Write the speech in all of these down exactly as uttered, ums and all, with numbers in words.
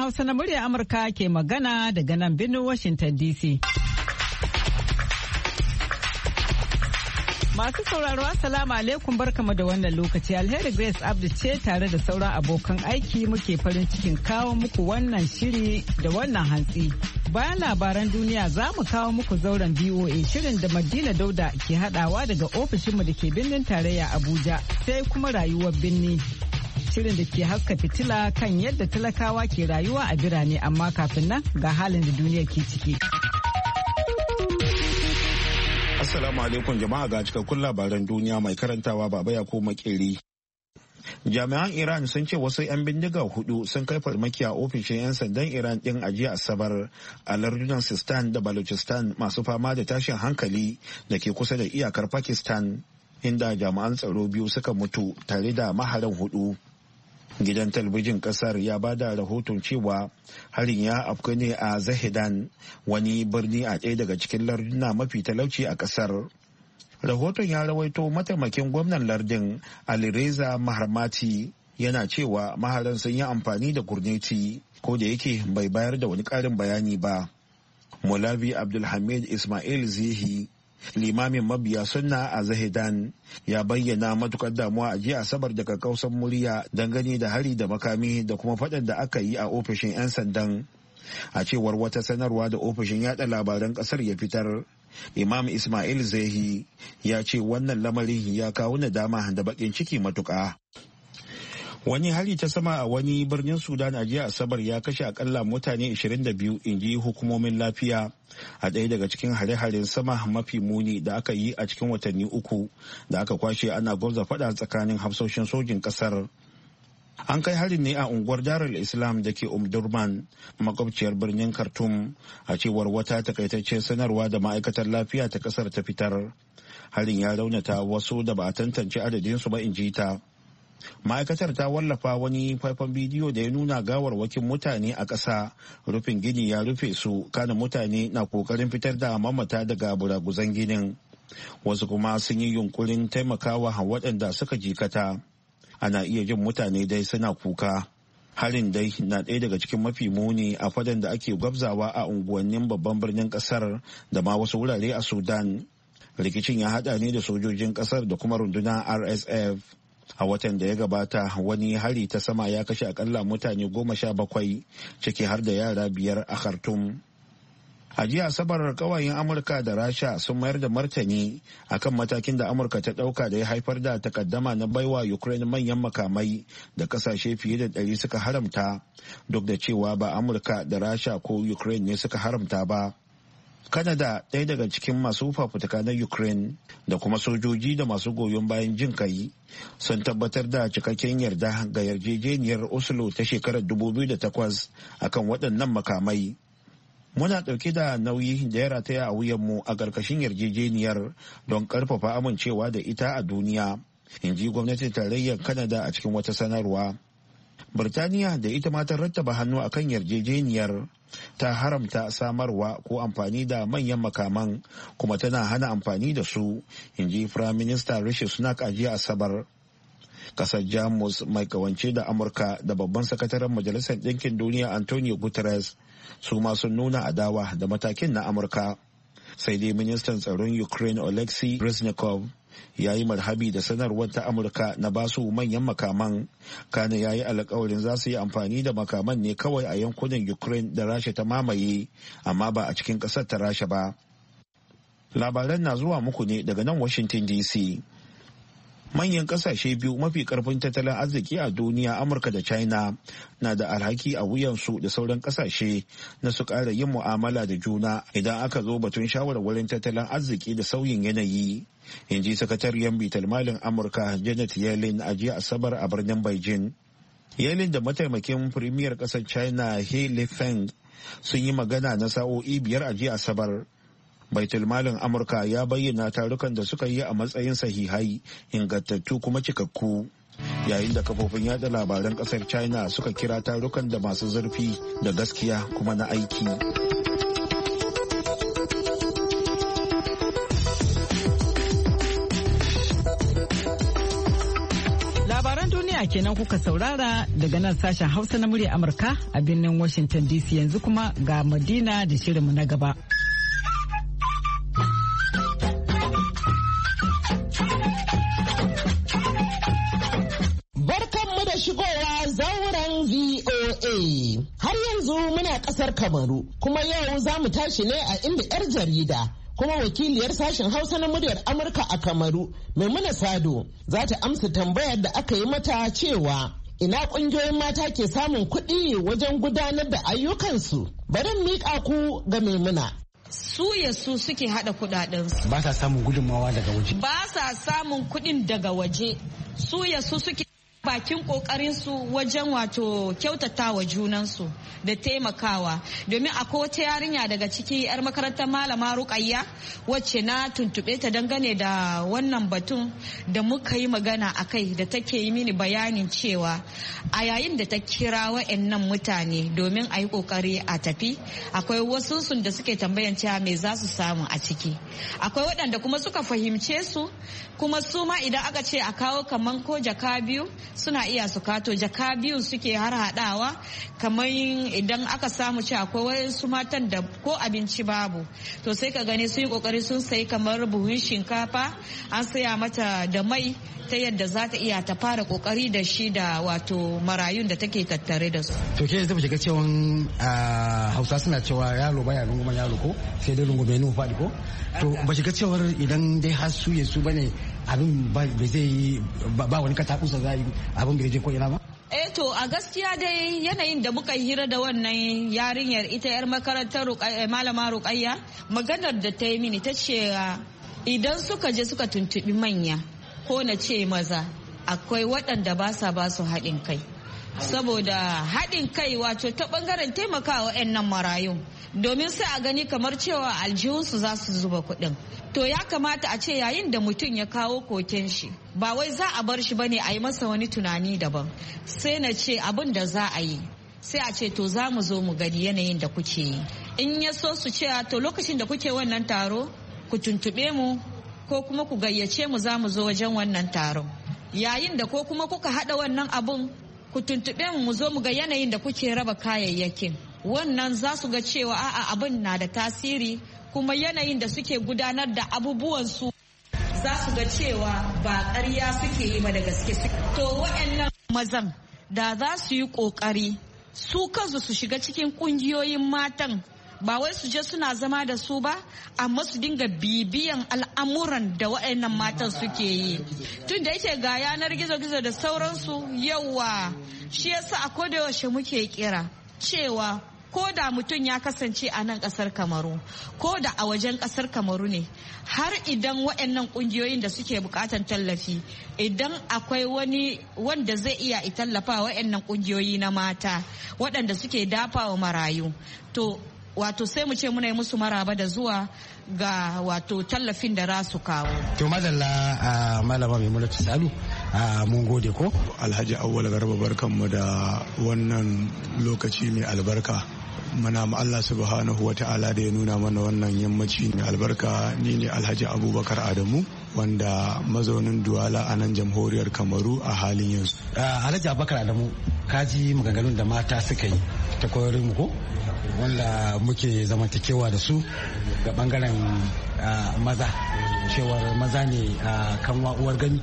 Hausa na murya Amurka ke magana daga nan birnin Washington D C. Masu sauraro Assalamu alaikum barkamu da wannan lokaci. Alheri Grace Abdu ce tare da sauran abokan aiki muke farin cikin kawo muku wannan shiri da wannan hantsi. Bayan labaran duniya za mu kawo muku zauren B O A shirin da Madina Dauda ke hadawa daga ofishinmu da ke birnin tarayya Abuja, sai kuma rayuwar birni. Shirin da ke haska fitila kan yadda talakawa ke rayuwa a birane, amma kafin nan ga halin da duniya ke ciki. Assalamu alaikum jama'a, ga cikakkun labaran duniya mai karantawa Baba Yakubu Makeri. Jami'an Iran sun ce wasu 'yan bindiga hudu sun kai farmaki a ofishin 'yan sandan Iran din a jiya Asabar a lardunan Sistan da Balochistan masu fama da tashin hankali da ke kusa da iyakar Pakistan, inda jami'an tsaro biyu suka mutu tare da maharan hudu. Gidan talabijin kasar ya ba da rahoton cewa harin ya afku ne a Zahedan, wani birni a ɗaya daga cikin larduna mafi talauci a kasar. Rahoton ya rawaito mataimakin gwamnan lardin Alireza Maharmati yana cewa maharan sun yi amfani da gurneti, ko da yake bai bayar da wani ƙarin bayani ba. Mulavi Abdulhamid Ismail Zihi, limamin mabiya sunna a Zahedan, ya bayyana matukar damuwa a jiya Asabar daga kausan murya dangane da hari da makami da kuma faɗan da aka yi a ofishin 'yan sandan. A cewar wata sanarwa da ofishin yada labaran kasar ya fitar, Imam Ismail Zehi ya ce wannan lamarin ya kawo nadama da bakin ciki matuƙa. Wani hari ta sama a wani birnin Sudan a jiya Asabar ya kashe akalla mutane ashirin da biyu, inji hukumomin lafiya, a ɗaya daga cikin hare-haren sama mafi muni da aka yi a cikin watanni uku da aka kwashe ana gwamza faɗa tsakanin hafsoshin sojin ƙasar. An kai harin ne a unguwar Darul Islam da ke Umdurman, makwabciyar birnin Khartoum, a cewar wata takaitaccen sanarwa da ma'aikatar lafiya ta ƙasar ta fitar. Harin ya raunata wasu da ba a tantance adadinsu ba, in ji ta. Ma'aikatar ta wallafa wani faifan bidiyo da ya nuna gawarwakin mutane a ƙasa, rufin gini ya rufe su, kana mutane na kokarin fitar da mamata daga buraguzan ginin. Wasu kuma sun yi yunkurin taimakawa waɗanda suka jikata. Ana iya jin mutane dai suna kuka. Harin dai na ɗaya daga cikin mafi muni a fadan da ake gwabzawa a unguwannin babban birnin ƙasar da ma wasu wurare a Sudan. Rikicin ya haɗa ne da sojojin ƙasar da kuma rundunar R S F. A watan da ya gabata wani hari ta sama ya kashe akalla mutane goma sha bakwai, ciki har da yara biyar a Khartoum. A jiya Asabar, kawayen Amurka da Rasha sun mayar da martani akan matakin da Amurka ta ɗauka da ya haifar da takaddama na baiwa Ukraine manyan makamai da kasashe fiye da ɗari suka haramta, duk da cewa ba Amurka da Rasha ko Ukraine ne suka haramta ba. Canada, ɗaya daga cikin masu fafutuka na Ukraine, da kuma sojoji da masu goyon bayan jin kai, sun tabbatar da cikakken yarda ga yarjejeniyar Oslo ta shekarar dubu biyu da takwas akan waɗannan makamai. Muna ɗauke da nauyi da ya rataya a wuyanmu a ƙarƙashin yarjejeniyar don ƙarfafa amincewa da ita a duniya, in ji gwamnatin tarayyar Canada a cikin wata sanarwa. Birtaniya da ita ma ta rattaba hannu akan yarjejeniyar, ta haramta samarwa ko amfani da manyan makaman, kuma tana hana amfani da su, in ji Firayim Minista Rishi Sunak a jiya Asabar. Kasar Jamus mai kawance da Amurka da babban sakataren Majalisar Ɗinkin Duniya Antonio Guterres su ma sun nuna adawa da matakin na Amurka. Sai dai ministan tsaron Ukraine Oleksiy Reznikov ya yi marhabi da sanarwar ta Amurka na basu manyan makaman, kana ya yi alkawarin za su yi amfani da makaman ne kawai a yankunan Ukraine da Rasha ta mamaye, amma ba a cikin ƙasar ta Rasha ba. Labaran na zuwa muku ne daga nan Washington D C. Manyan kasashe biyu mafi karfin tattalin arziki a duniya, Amurka da China, na da alhaki a wuyansu da sauran kasashe na su ƙara yin mu'amala da juna idan aka zo batun shawarwarin tattalin arziki da sauyin yanayi, in ji sakatariyar bitar malin Amurka Janet Yellen a jiya Asabar a birnin Beijing. Yellen da mataimakin firimiyar ƙasar China He Lifeng sun yi magana na sa'o'i biyar a jiya Asabar. Baitulmalin Amurka ya bayyana tarukan da suka yi a matsayin sahihai, ingantattu kuma cikakku, yayin da kafofin yada labaran kasar China suka kira tarukan da masu zurfi da gaskiya kuma na aiki. duniya kenan kuka saurara daga nan sashen Hausa na murya Amurka a birnin Washington D C. Yanzu kuma ga Madina da shirinmu na gaba. Barkanmu da shigowa zauren V O A. Har yanzu muna ƙasar Kamaru, kuma yau za mu tashi ne a inda 'yar jarida kuma wakiliyar sashen Hausa na muryar Amurka a Kamaru, Maimuna Sado, za ta amsa tambayar da aka yi mata cewa ina ƙungiyoyin mata ke samun kuɗi wajen gudanar da ayyukansu. Bari miƙa ku ga Maimuna. Su ya su suke hada kuɗaɗensu. Ba sa samun gudunmawa daga waje. Ba sa samun kuɗin daga waje. Su ya su suke bakin kokarin su wajen wato kyautata wa junansu da taimakawa, domin akwai wata yarinya daga ciki yar makarantar malama Rukayya wacce na tuntube ta dangane da wannan batun da muka yi magana a kai, da take yi mini bayanin cewa a yayin da ta kira wa'annan mutane domin a yi kokari a tafi, akwai wasu sun da suke tambayan cewa me za su samu a ciki, akwai waɗanda kuma suka fahimce su, kuma su ma idan aka ce a kawo kaman ko jaka biyu suna iya su kato jaka biyu suke har hadawa, kamar idan aka samu ci akwai wasu matan da ko abinci babu to sai ka gani sun yi kokari sun sayi kamar buhun shinkafa an saya mata da mai ta yadda za ta iya ta fara kokari da shi da wato marayun da take tattare da su. To ke zai shiga cewa Hausa suna cewa yaro baya runguman yaro ko sai dai rungume ne faɗi ko? To ba shiga cewar idan dai har su su bane abin ba zai ba wani katakusa za yi abin bai je ko ina ba? Eh to a gaskiya dai yanayin da muka hira da wannan yarinyar ita yar makarantar malama Rukayya, maganar da ta yi mini ta ce idan suka je suka tuntubi manya ko na ce maza akwai waɗanda ba sa ba su haɗin kai, saboda haɗin kai wato ta ɓangaren taimakawa 'yan nan marayun, domin sai a gani kamar cewa aljihunsu za su zuba kuɗin. To ya kamata a ce yayin da mutum ya kawo koken shi ba wai za a bar shi bane a yi masa wani tunani daban, sai na ce abin da za a yi sai a ce to za mu zo mu gani yanayin da kuke yi, in ya so su ce to lokacin da kuke wannan taro ku tuntuɓe mu ko kuma ku gayyace mu za mu zo wajen wannan taron, yayin da ko kuma kuka haɗa wannan abun ku tuntuɓe mu mu zo mu ga yanayin da kuke raba kayayyakin, wannan za su ga cewa a'a abin na da tasiri, kuma yanayin da suke gudanar da abubuwansu za su ga cewa ba ƙarya suke yi ba da gaske suke. To waɗannan mazan da za su yi ƙoƙari su kansu su shiga cikin ƙungiyoyin matan, ba wai su je suna zama da su ba, amma su dinga bibiyan al'amuran da waɗannan matan suke yi, tun da yake ga yanar gizo-gizo da sauransu. Yawa shi yasa a koda yaushe muke kira cewa ko da mutum ya kasance a nan kasar Kamaru ko da a wajen kasar Kamaru ne, har idan waɗannan ƙungiyoyin da suke bukatan tallafi, idan akwai wani wanda zai iya tallafa waɗannan ƙungiyoyi na mata waɗanda suke dafa wa marayu, to wato sai mu ce muna yi musu maraba da zuwa ga wato tallafin da za su kawo. To madalla a malama Maimunatu Sadu, mun gode ko? Alhaji Awwal Garba, barkanmu da wannan lokaci mai albarka. Muna ma Allah subhanahu wa ta'ala da ya nuna mana wannan yammaci mai albarka. Ni ne Alhaji Abubakar Adamu, wanda mazaunin Duwala a nan jamhuriyar Kamaru a halin yanzu. Alhaji Abubakar Adamu, ka ji maganganun da mata suka yi ta koyar mu ko? Wanda muke zamantakewa da su ga bangaren maza, cewar maza ne kan uwar gani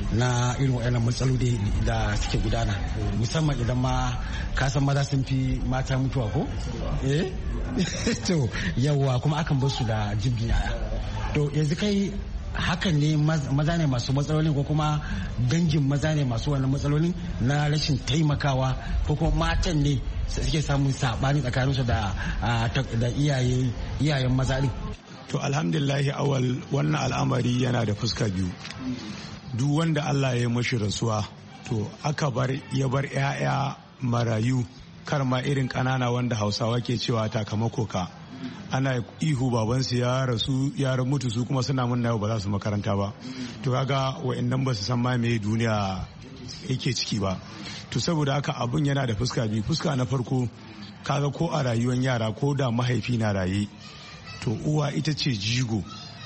na irin waɗannan matsaloli da suke gudana, musamman idan ma kasan maza sun fi mata mutuwa ko? eh to yawa kuma akan bar su da jibgin yaya. To yanzu kai hakan ne maza ne masu matsalolin ko kuma dangin maza ne masu wannan matsalolin na rashin taimakawa, ko kuma matan ne suke samun sabani tsakaninsu da da iyaye iyayen maza din? To alhamdulillahi Awal, wannan al'amari yana da fuska biyu. Duk wanda Allah ya mashi rasuwa to aka bar ya bar 'ya'ya marayu, kar ma irin ƙanana wanda Hausawa ke cewa takamako ka, ana ihu babansu ya rasu ya mutu, su kuma suna munna yau ba za su makaranta ba. To kaga wa'annan ba su san ma me duniya yake ciki ba. To saboda haka abun yana da fuska biyu. Fuska na farko, kaga ko a rayuwar yara ko da mahaifi na raye, to uwa ita ce jigo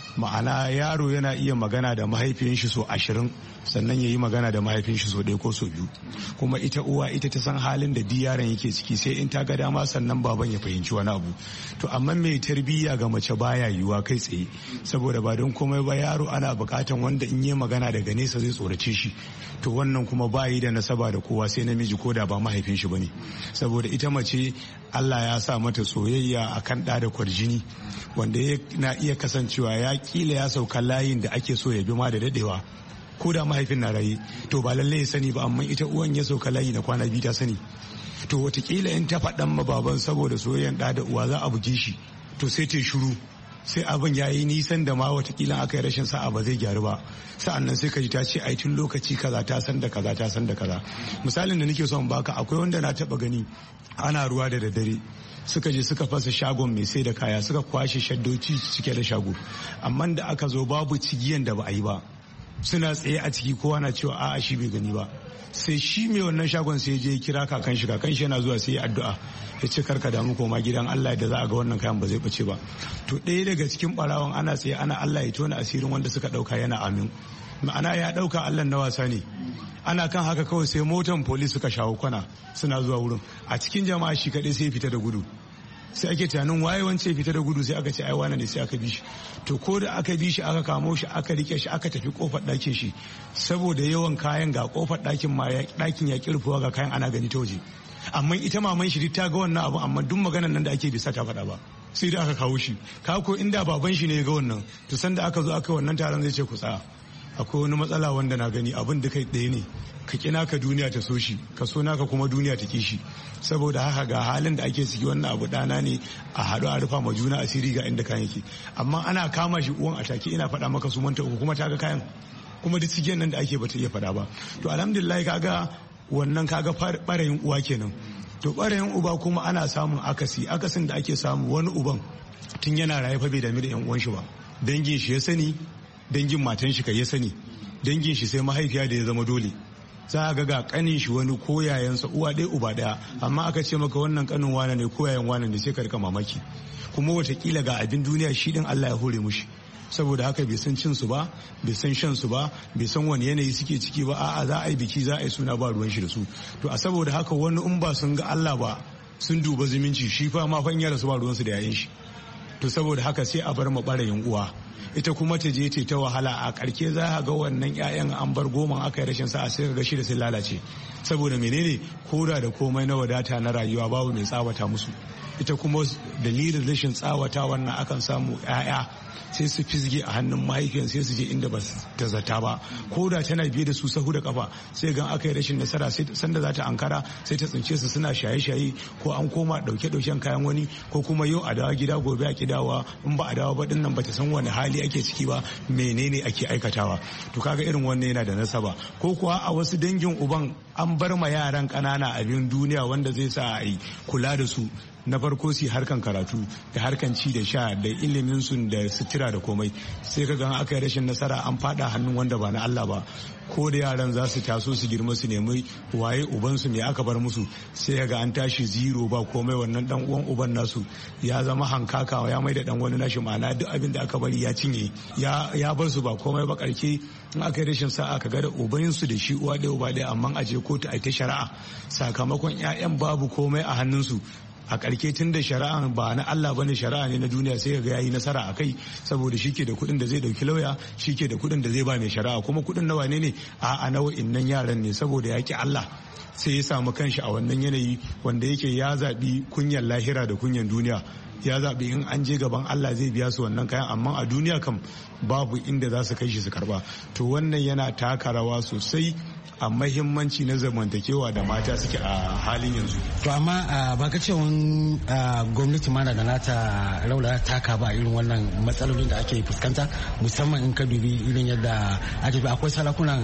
ma'ana yaro yana iya magana da mahaifiyar shi so ashirin sannan ya yi magana da mahaifiyar shi so ɗaya ko so biyu, kuma ita uwa ita ta san halin da duk yaron yake ciki, sai in ta ga dama sannan baban ya fahimci wani abu. To amma mai tarbiyya ga mace baya yiwuwa kai tsaye, saboda ba don komai ba yaro ana bukatan wanda in yi magana daga nesa zai tsorace shi, to wannan kuma ba yi da nasaba da kowa sai namiji ko da ba mahaifin shi bane, saboda ita mace Allah ya sa mata soyayya akan ɗa da kwarjini wanda na iya kasancewa ya kila ya sauka layin da ake so ya bi ma da dadewa, ko da mahaifin na raye to ba lallai ya sani ba, amma ita uwan ya sauka layi na kwana biyu ta sani. To watakila in ta faɗan ma baban saboda soyayyan ɗa da uwa za a buge shi, to sai ta shiru, sai abin ya yi nisan da ma watakila aka yi rashin sa'a ba zai gyaru ba, sa'an nan sai ka ji ta ce ai tun lokaci kaza ta san da kaza ta san da kaza. Misalin da nake son baka, akwai wanda na taba gani ana ruwa da daddare, suka je suka fasa shagon mai sai da kaya, suka kwashe shaddoci cike da shago, amma da aka zo babu cigiyan da ba a yi ba, suna tsaye a ciki kowa na cewa a'a shi bai gani ba. Sai shi mai wannan shagon sai je kira kakan shi, kakan shi yana zuwa sai ya addu'a ya ce karka damu koma gidan Allah da za a ga wannan kayan ba zai bace ba. To ɗaya daga cikin barawan ana tsaye ana Allah ya tona asirin wanda suka ɗauka yana amin, ma'ana ya ɗauka Allah na wasa ne. Ana kan haka kawai sai motan polis suka shawo kwana suna zuwa wurin, a cikin jama'a shi kaɗai sai fita da gudu, sai ake tunanin waye wance fita da gudu, sai aka ce ai wane ne, sai aka bi shi. To ko da aka bi shi aka kamo shi aka rike shi aka tafi kofar ɗakin shi, saboda yawan kayan ga kofar ɗakin ma ɗakin ya kirfuwa ga kayan ana gani ta waje, amma ita maman shi ta ga wannan abu, amma duk maganar nan da ake bisa ta faɗa ba, sai da aka kawo shi. Ka ko inda baban shi ne ya ga wannan, to san da aka zo aka wannan taron zai ce ku tsaya, akwai wani matsala wanda na gani abin da kai ɗaya ne, ka kina ka duniya ta so shi, ka so naka kuma duniya ta ki shi, saboda haka ga halin da ake ciki wannan abu ɗana ne, a haɗu a rufa ma juna asiri ga inda kayan yake. Amma ana kama shi uwan a take, ina faɗa maka su manta uku kuma ta ga kayan, kuma duk cikin nan da ake bata iya faɗa ba. To alhamdulillah kaga wannan kaga ɓarayin uwa kenan. To ɓarayin uba kuma ana samun akasi, akasin da ake samu wani uban tun yana raye fa bai dami da yan uwan shi ba, dangin shi ya sani, dangin matan shi kai ya sani, dangin shi sai mahaifiya da ya zama dole. Za a ga ga kanin shi wani ko yayansa uwa ɗaya uba ɗaya, amma aka ce maka wannan kanin wane ne ko yayan wane ne sai ka rika mamaki, kuma watakila ga abin duniya shi din Allah ya hore mushi, saboda haka bai san cin su ba, bai san shan su ba, bai san wani yanayi suke ciki ba, a'a za a yi biki za a yi suna ba ruwan shi da su. To a saboda haka wani in ba sun ga Allah ba sun duba zumunci, shi fa ma fanya da su ba ruwan su da yayin shi. To saboda haka sai a bar ma ɓarayin uwa, ita kuma ta je ta wahala, a karke za a ga wannan 'ya'yan an bar goma aka yi rashin sa'a sai ga shida sun lalace, saboda menene koda da komai na wadata na rayuwa babu mai tsawata musu. Ita kuma dalilin rashin tsawata wannan akan samu 'ya'ya sai su fizge a hannun mahaifiyan, sai su je inda ba ta zata ba, ko da tana biye da su sahu da kafa, sai gan aka yi rashin nasara sai sanda za ta ankara sai ta tsince su suna shaye-shaye, ko an koma dauke-dauken kayan wani, ko kuma yau a dawa gida gobe a kidawa, in ba a dawa ba din nan ba ta san wani hali ake ciki ba, menene ake aikatawa. To kaga irin wannan yana da nasaba, ko kuwa a wasu dangin uban an bar ma yaran ƙanana abin duniya wanda zai sa a yi kula da su. Na farko su harkan karatu da harkan ci da sha da ilimin su da sutura da komai, sai ka gan aka yi rashin nasara an fada hannun wanda ba na Allah ba, ko da yaran za su taso su girma su nemi waye ubansu me aka bar musu, sai ga an tashi zero ba komai, wannan dan uwan uban nasu ya zama hankaka ya mai da dan wani nashi, ma'ana duk abin da aka bari ya cinye, ya ya bar su ba komai ba. Karke in aka yi rashin sa'a ka ga da ubansu da shi uwa ɗaya uba ɗaya, amma aje kotu a ta shari'a sakamakon 'ya'yan babu komai a hannunsu. A ƙarke tun da shari'a ba na Allah bane, shari'a ne na duniya, sai ga yayi nasara a kai, saboda shi ke da kuɗin da zai ɗauki lauya, shi ke da kuɗin da zai ba mai shari'a, kuma kuɗin na wane ne a nau'in nan yaran ne, saboda ya ki Allah sai ya samu kanshi a wannan yanayi wanda yake ya zaɓi kunyan lahira da kunyan duniya, ya zaɓi in an je gaban Allah zai biya su wannan kayan, amma a duniya kam babu inda za su kai shi su karba. To wannan yana taka rawa sosai a mahimmanci na zamantakewa da mata suke a halin yanzu. To amma ba ka ce wani gwamnati mana da nata raula taka ba irin wannan matsalolin da ake fuskanta, musamman in ka dubi irin yadda ake akwai sarakunan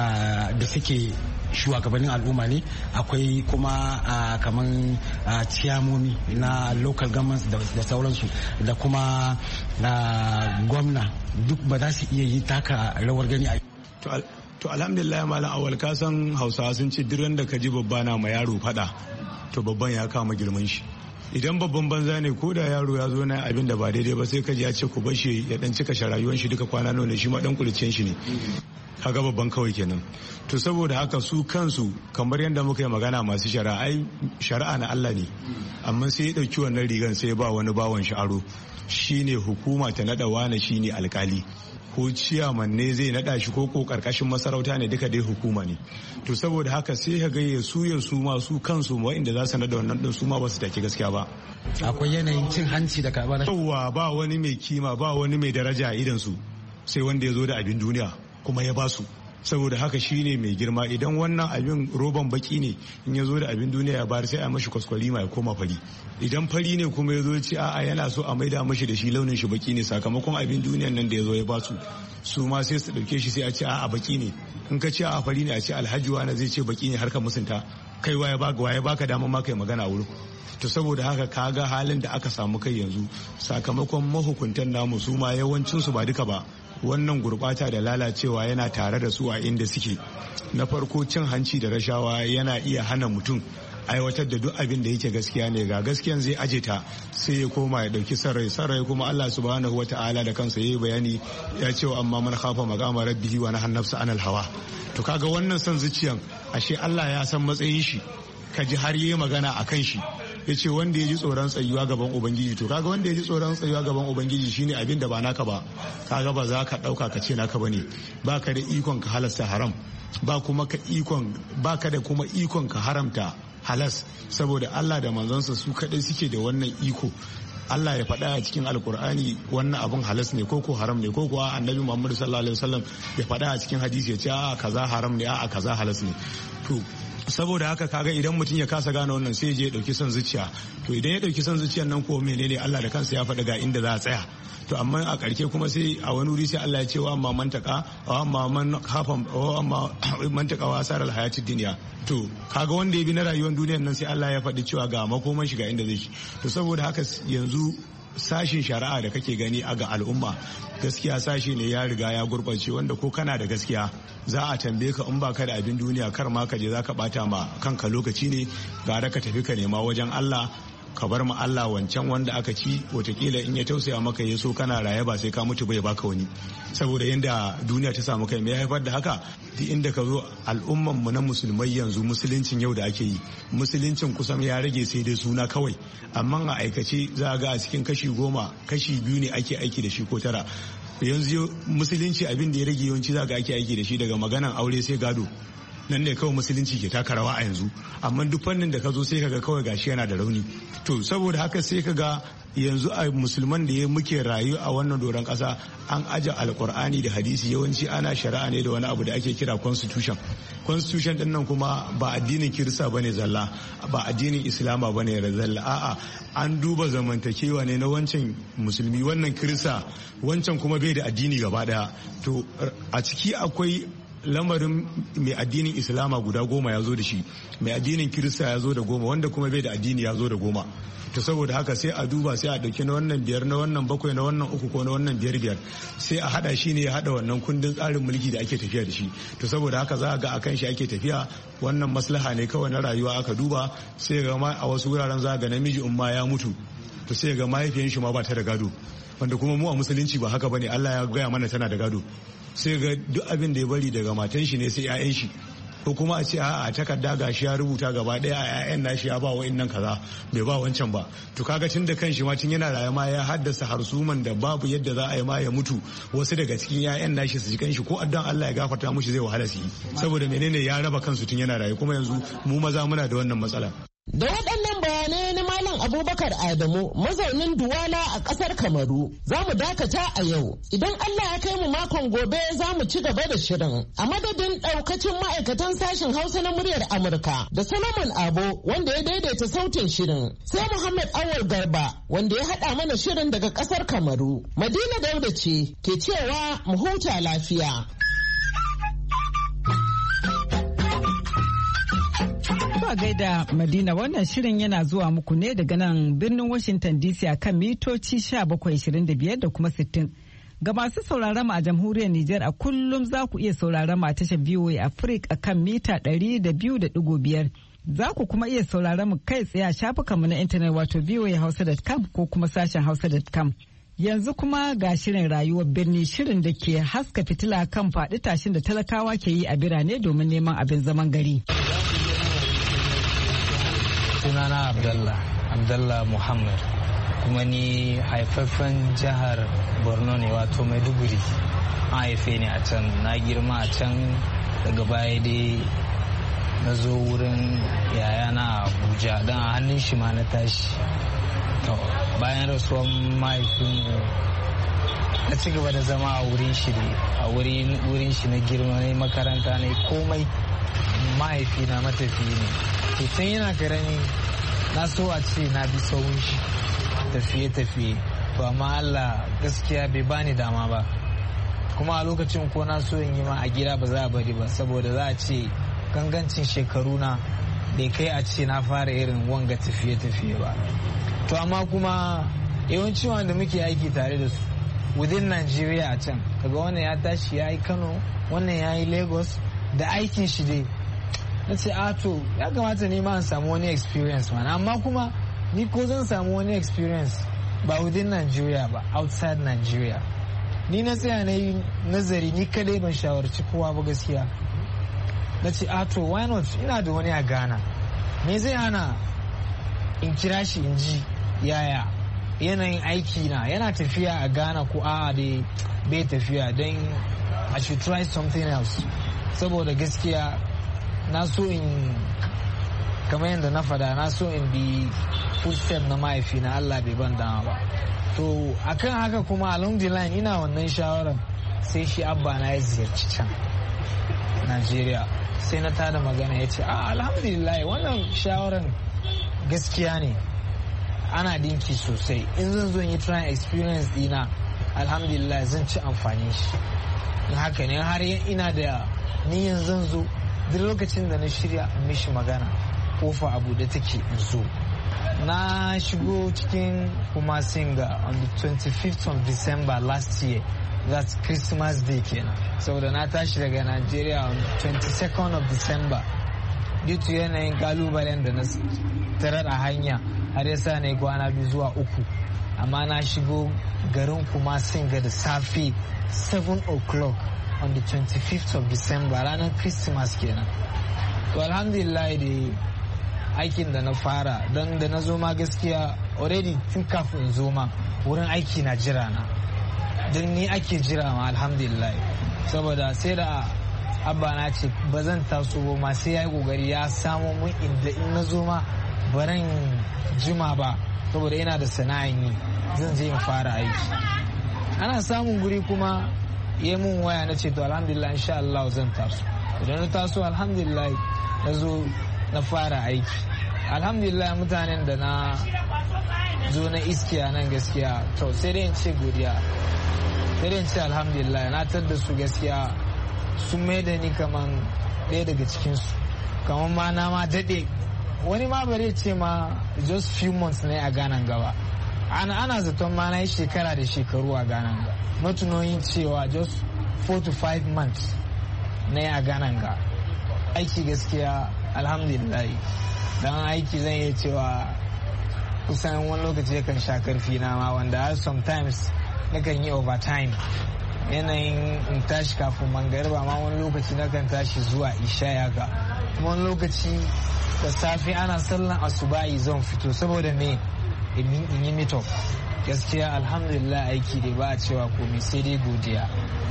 da suke shugabannin al'umma ne, akwai kuma kaman ciyamomi na local governments da sauransu, da kuma gwamna, duk ba za su iya yi taka rawar gani a to alhamdulillah malam awal, ka san hausawa sun ce duk da ka ji babba na ma yaro fada to babban ya kama girman shi. idan babban banza ne ko da yaro ya zo na abin da ba daidai ba sai ka ji ya ce ku bar shi ya dan cika rayuwar shi duka kwana nawa ne shi ma dan kurciyar shi ne kaga babban kawai kenan. To saboda haka su kansu kamar yadda muka yi magana masu shari'a ai shari'a na Allah ne amma sai ya dauki wannan rigan sai ya ba wani bawan shi aro shine hukuma ta nada wani shine alkali ko ciyaman ne zai nada shi ko ko karkashin masarauta ne duka dai hukuma ne. To saboda haka sai ka ga su ya su ma su kansu wa'inda za su nada wannan din su ma ba su take gaskiya ba. Akwai yanayin cin hanci da karɓar. Yawwa ba wani mai kima ba wani mai daraja a idan su sai wanda ya zo da abin duniya kuma ya ba su. Saboda haka shine mai girma idan wannan abin roban baki ne in ya zo da abin duniya ya bayar sai a mashi kwaskwari mai koma fari. Idan fari ne kuma ya zo ce a'a yana so a maida mashi da shi launin shi baki ne sakamakon abin duniyan nan da ya zo ya ba su su ma sai su dauke shi sai a ce a'a baki ne in ka ce a'a fari ne a ce alhaji wani zai ce baki ne har ka musunta kai waye baka waye baka dama ma kai magana wurin. To saboda haka kaga halin da aka samu kai yanzu sakamakon mahukuntan namu su ma yawancin su ba duka ba wannan gurbata da lalacewa yana tare da su a inda suke. Na farko cin hanci da rashawa yana iya hana mutum aiwatar da duk abin da yake gaskiya ne ga gaskiyan zai aje ta sai ya koma ya dauki sarrai sarrai kuma Allah subhanahu wata'ala da kansa yayi bayani ya ce wa amma man khafa maqama rabbihi wa nahana nafsa anil hawa. To kaga wannan son zuciyan ashe Allah ya san matsayin shi kaji har yayi magana akan shi ya ce wanda ya ji tsoron tsayuwa gaban ubangiji. To kaga wanda ya ji tsoron tsayuwa gaban ubangiji shine abin da ba naka ba kaga ba za ka dauka ka ce naka bane ba ka da ikon ka halasta haram ba kuma ka ikon ba ka da kuma ikon ka haramta halas saboda Allah da manzansa su kadai suke da wannan iko. Allah ya faɗa a cikin alkur'ani wannan abin halas ne ko ko haram ne ko kuwa annabi Muhammad sallallahu alaihi wasallam ya faɗa a cikin hadisi ya ce a kaza haram ne a kaza halas ne. To saboda haka kaga idan mutum ya kasa gane wannan sai je ya dauki son zuciya. To idan ya dauki son zuciyan nan ko menene Allah da kansa ya faɗa ga inda za a tsaya. To amma a ƙarshe kuma sai a wani wuri sai Allah ya ce wa amma mantaka wa amma man kafa wa amma mantaka wa asarar hayatid duniya. To kaga wanda ya bi na rayuwar duniyar nan sai Allah ya faɗi cewa ga makoman shi ga inda zai shi. To saboda haka yanzu sashin shari'a da kake gani a ga al'umma gaskiya sashi ne ya riga ya gurɓace wanda ko kana da gaskiya za a tambaye ka in baka da abin duniya kar ma ka je za ka bata ma kanka lokaci ne gara ka tafi ka nema wajen Allah ka bar ma Allah wancan wanda aka ci watakila in ya tausaya maka ya so kana raye ba sai ka mutu bai baka wani saboda yanda duniya ta samu kai mai haifar da haka duk inda ka zo al'umman mu na musulmai yanzu musuluncin yau da ake yi musuluncin kusan ya rage sai dai suna kawai amma a aikace za ga a cikin kashi goma kashi biyu ne ake aiki da shi ko tara yanzu musulunci abin da ya rage yawanci za ga ake aiki da shi daga maganan aure sai gado nan ne kawai musulunci ke taka rawa a yanzu amma duk fannin da ka zo sai kaga kawai gashi yana da rauni. To saboda haka sai kaga yanzu a musulman da ya muke rayu a wannan doron kasa an aje alkur'ani da hadisi yawanci ana shari'a ne da wani abu da ake kira constitution. Constitution din nan kuma ba addinin kirista bane zalla ba addinin islama bane zalla a'a an duba zamantakewa ne na wancan musulmi wannan kirista wancan kuma bai da addini gaba daya. To a ciki akwai lamarin mai addinin islama guda goma ya zo da shi mai addinin kirista ya zo da goma wanda kuma bai da addini ya zo da goma. To saboda haka sai a duba sai a dauki na wannan biyar na wannan bakwai na wannan uku ko na wannan biyar biyar sai a hada shi ne ya hada wannan kundin tsarin mulki da ake tafiya da shi. To saboda haka za a ga akan shi ake tafiya wannan maslaha ne kawai na rayuwa aka duba sai ga ma a wasu wuraren za ga namiji in ma ya mutu to sai ga mahaifiyan shi ma ba ta da gado wanda kuma mu a musulunci ba haka bane Allah ya gaya mana tana da gado. Sai ga duk abin da ya bari daga matan shi ne sai 'ya'yan shi ko kuma a ce a takarda gashi ya rubuta gaba daya a 'ya'yan nashi ya ba wa'annan kaza bai ba wancan ba. To kaga tun da kanshi ma tun yana raye ma ya haddasa harsuman da babu yadda za a yi ma ya mutu wasu daga cikin 'ya'yan nashi su ji kanshi ko addan Allah ya gafarta mushi zai wahala su yi saboda menene ya raba kansu tun yana raye kuma yanzu mu maza muna da wannan matsala. Da waɗannan bayanai na Malam Abubakar Adamu mazaunin Duwala a ƙasar Kamaru za mu dakata a yau. Idan Allah ya kai mu makon gobe za mu ci gaba da shirin. A madadin ɗaukacin ma'aikatan sashen Hausa na muryar Amurka da Solomon Abo wanda ya daidaita sautin shirin. Sai Muhammad Awal Garba wanda ya haɗa mana shirin daga ƙasar Kamaru. Madina Dauda ce ke cewa mu huta lafiya. Zuwa gaida Madina wannan shirin yana zuwa muku ne daga nan birnin Washington D C a kan mitoci bakwai ashirin da biyar da kuma sittin. Ga masu sauraron mu a jamhuriyar Nijar a kullum za ku iya sauraron mu a tashar V O A Africa a kan mita ɗari da biyu da ɗigo biyar. Za ku kuma iya sauraron mu kai tsaye a shafukanmu na intanet wato v o a hausa dot com ko kuma sashen hausa dot com. Yanzu kuma ga shirin rayuwar birni, shirin da ke haska fitila kan faɗi tashin da talakawa ke yi a birane domin neman abin zaman gari. Sunana Abdallah, Abdallah Muhammad, kuma ni haifaffen jihar Borno ne wato Maiduguri. An haife ni a can, na girma a can, daga baya dai na zo wurin yayana a Abuja don a hannun shi ma na tashi. To bayan rasuwan mahaifinmu na ci gaba da zama a wurin shi ne, a wurin shi na girma na makaranta ne, komai mahaifi na matafi ne. To tun yana karami na so a ce na bi sauran shi tafiye-tafiye, to amma Allah gaskiya bai bani dama ba, kuma a lokacin ko na so in yi ma a gida ba za a bari ba, saboda za a ce gangancin shekaru na bai kai a ce na fara irin wanga tafiye-tafiye ba. To amma kuma yawanci wanda muke aiki tare da su within Nigeria a can, kaga wannan ya tashi ya yi Kano, wannan ya yi Lagos da aikin shi dai, na ce a to ya kamata ne ma an samu wani experience man, amma kuma ni ko zan samu wani experience ba within Nigeria ba, outside Nigeria. Ni na tsaya na yi nazari, ni kadai ban shawarci kowa ba gaskiya. Na ce a to why not, ina da wani a Ghana, me zai hana in kira shi in ji yaya yanayin aiki na yana tafiya a Ghana ko a'a dai bai tafiya, don I should try something else. Saboda gaskiya na so in, kamar yadda na fada, na so in bi footstep na mahaifi na, Allah bai ban dama ba. To akan haka kuma along the line ina wannan shawarar, sai shi abba na ya ziyarci can Najeriya, sai na tada magana ya ce a alhamdulillah wannan shawarar gaskiya ne, ana dinki sosai, in zan zo yi try experience dina alhamdulillah zan ci amfani shi. In haka ne har ina da niyan zan zo, duk lokacin da na shirya in mishi magana kofa abu da take in zo. Na shigo cikin kuma singa on the twenty-fifth of December last year, that's Christmas Day kenan, saboda na tashi daga Nigeria on twenty-second of December due to yanayin kalubalen da na tarar a hanya, har yasa na yi kwana biyu zuwa uku, amma na shigo garin kuma singa da safe seven o'clock on the twenty-fifth of December, ranar Christmas kenan. To alhamdulillah da aikin da na fara, don da na zo ma gaskiya already tun kafin zo ma wurin aiki na jira na, don ni ake jira ma alhamdulillah, saboda sai da abba na ce ba zan taso ba ma sai ya yi kokari ya samo mun inda in na zo ma baran jima ba, saboda ina da sana'in yi, zan je in fara aiki. Ana samun guri kuma yi mun waya, na ce to alhamdulillah insha Allah zan taso. Idan na taso alhamdulillah na zo na fara aiki. Alhamdulillah mutanen da na zo na iskiya nan gaskiya, to sai dai in ce godiya, sai dai in ce alhamdulillah, na tar da su gaskiya sun mai da ni kaman ɗaya daga cikinsu, kaman ma na ma daɗe, wani ma bare ce ma just few months ne a ganan gaba, ana ana zaton ma na yi shekara da shekaru a ganan ga, matunoyin cewa just four to five months ne a ganan ga. Aiki gaskiya alhamdulillah, don aiki zan iya cewa kusan wani lokaci yakan sha karfi na ma, wanda sometimes nakan yi overtime, yanayin in tashi kafin mangariba ma wani lokaci nakan tashi zuwa isha yaka, kuma wani lokaci da safe ana sallan asuba'i zan fito, saboda me in yi meetup. Gaskiya alhamdulillah aiki dai ba a cewa komai sai dai godiya.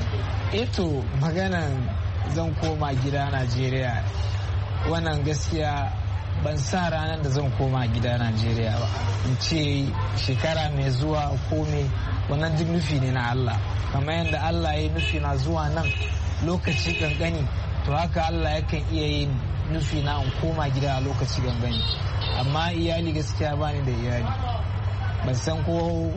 Eto maganan zan koma gida Najeriya, wannan gaskiya ban sa ranar da zan koma gida Najeriya ba, in ce shekara mai zuwa ko me, wannan duk nufi ne na Allah, kamar yadda Allah ya nufi na zuwa nan lokaci kankani, to haka Allah yakan iya yin nufi na in koma gida a lokaci kankani. Amma iyali gaskiya bani da iyali, ban san ko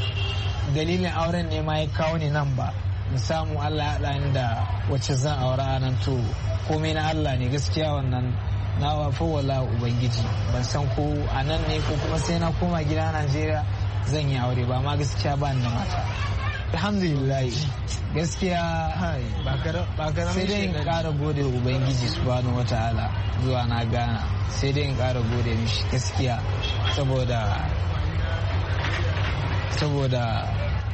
dalilin auren ne ma ya kawo ni nan ba, in samu Allah ya haɗa ni da wacce zan aura nan, to komai na Allah ne gaskiya, wannan na wafa wala ubangiji, ban san ko a nan ne ko kuma sai na koma gida Najeriya zan yi aure ba, ma gaskiya ba ni da mata alhamdulillah. gaskiya sai dai in kara gode ubangiji subhanahu wataala zuwa na Ghana, sai dai in kara gode mishi gaskiya saboda saboda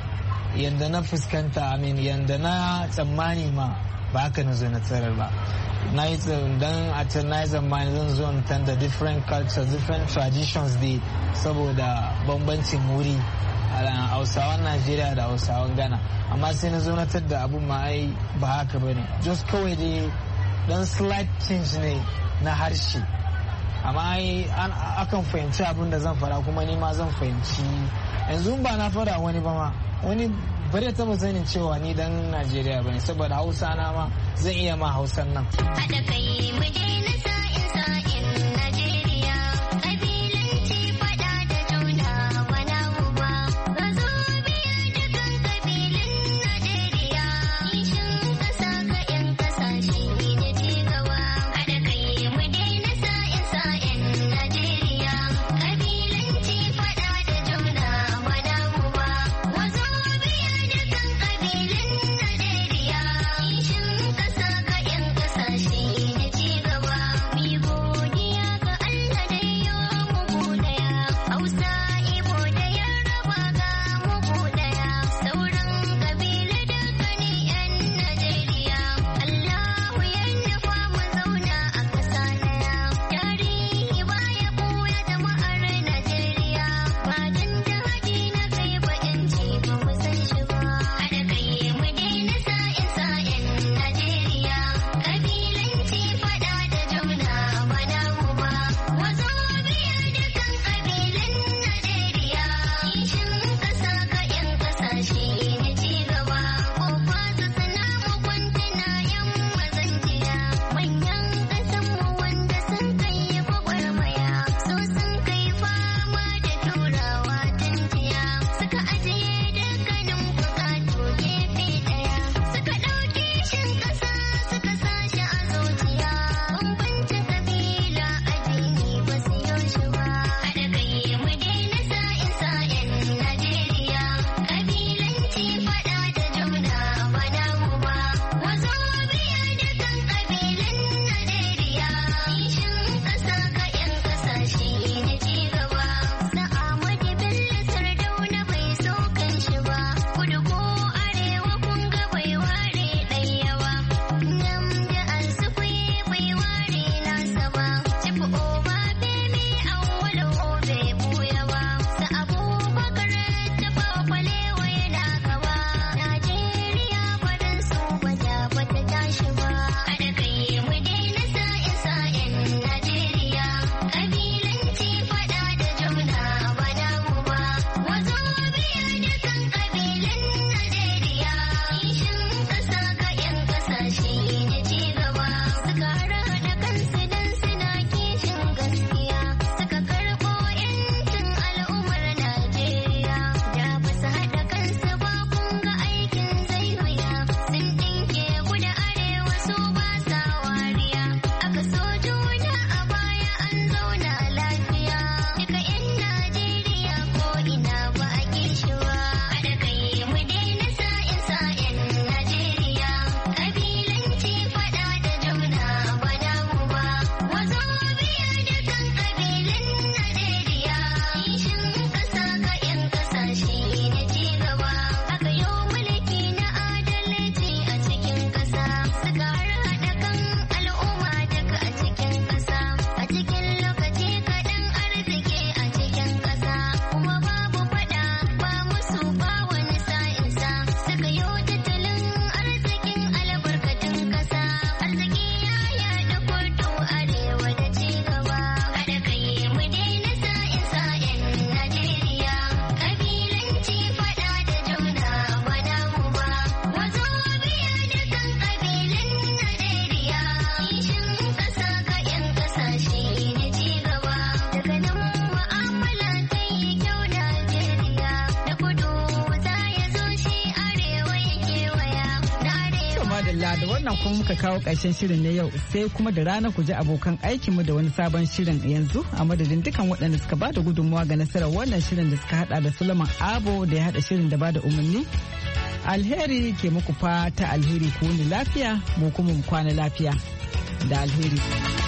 yanda na fuskanta amin yanda na tsammani ma ba haka na zo na tsarar ba. Na yi dan a can na yi tsammani zan zo in tanda different cultures, different traditions dai saboda bambancin wuri a hausawan Najeriya da hausawan Ghana, amma sai na zo na tadda abun ma ai ba haka ba ne, just kawai dai dan slight change ne na harshe, amma ai akan fahimci abin da zan fara kuma ni ma zan fahimci. Yanzu ba na fara wani ba ma wani bari taba sanin cewa ni dan Najeriya bane saboda Hausa na ma zan iya ma Hausan nan. Haɗa kai mu daina sa'in sa'in Najeriya, kabilanci faɗa da juna wana uba. Ka zo biya dukan kabilun Najeriya, kishin ƙasa ga 'yan ƙasashe da cigaba. Haɗa kai mu daina sa'in sa'in Najeriya, kabilanci faɗa da juna wana uba. Wazo biya dukan kabilun Najeriya, kishin ƙasa ga 'yan ƙasashe da cigaba. Mi godiya ga Allah da yo mugu daya, Hausa, Ibo da Yaraba ga mugu daya, sauran kabilu dukkanin 'yan Najeriya. Allahu ya nufa mu zauna a ƙasa daya, tarihi baya ɓuya jama'ar Najeriya, ba dan jihadi na kai ba 'yanci ba mu san shi ba. Haɗa kai mu daina sa'in sa'in Najeriya, kabilanci faɗa da juna ba namu ba. Wazo biya dukan kabilun Najeriya, kishin ƙasa ga 'yan ƙasashe da cigaba. Kofa su sana mu kwantuna 'yan mazanjiya, manyan ƙasanmu wanda sun kai gwagwarmaya, so sun kai fama da turawa tun jiya, suka ajiye dukkanin buƙatu gefe ɗaya, suka ɗauki shin ƙasa suka sa shi a zuciya, bambancin kabila addini ba su yi shi ba. Haɗa kai mu daina sa'in sa'in Najeriya, kabilanci faɗa da juna ba namu ba. Wazo biya dukan kabilun Najeriya, kishin ƙasa ga 'yan ƙasashe da cigaba. Sa'amadu Bello Sardauna bai so kan shi ba, kudu ko arewa kun ga bai ware ɗaya ba. Nnamdi Azikiwe bai ware nasa ba, Chief Obafemi Awolowo bai ɓuya ba, sa Abubakar Tafawa Balewa yana gaba. Najeriya ba dan su ba da ba ta tashi ba. Haɗa kai mu daina sa'in sa'in Najeriya, kabilanci faɗa da juna ba namu ba. Wazo biya dukan kabilun Najeriya, kishin ƙasa ga 'yan ƙasashe da cigaba. Suka haɗa kansu dan suna kishin gaskiya, suka karɓo 'yancin al'ummar Najeriya. Da ba su haɗa kansu ba kun ga aikin zai wuya, sun ɗinke kudu arewa su ba sa wariya. Aka so juna a baya an zauna lafiya, duka 'yan Najeriya ko ina ba a kishi ba. Haɗa kai mu daina sa'in sa'in Najeriya, kabilanci faɗa da juna ba namu ba. Wazo biya dukan kabilun Najeriya, kishin ƙasa ga 'yan ƙasashe da cigaba. Aka yo mulki na adalci a cikin ƙasa, suka harhaɗa kan al'umma duka a cikin ƙasa, a cikin lokaci kaɗan arziki a cikin ƙasa, kuma babu faɗa ba musu ba wani sa'insa, suka yo tattalin arzikin albarkatun ƙasa, arziki ya yaɗa kudu arewa da cigaba. Haɗa kai mu daina sa'in sa'in Najeriya, kabilanci faɗa da juna ba namu ba. Wazo biya dukan kabilun Najeriya, kishin ƙasa ga 'yan ƙasashe da cigaba. Daga nan mu'amala ta yi kyau Najeriya, da kudu za ya zo shi arewa ya kewaya, na arewa. To madalla da wannan kuma muka kawo ƙarshen shirin na yau, sai kuma da rana ku ji abokan aikinmu da wani sabon shirin. Yanzu a madadin dukan waɗanda suka bada gudunmawa ga nasarar wannan shirin da suka hada da Suleiman Abo da ya hada shirin da bada umarni Alheri ke muku fata alheri ku wuni lafiya mu kuma mu kwana lafiya da alheri.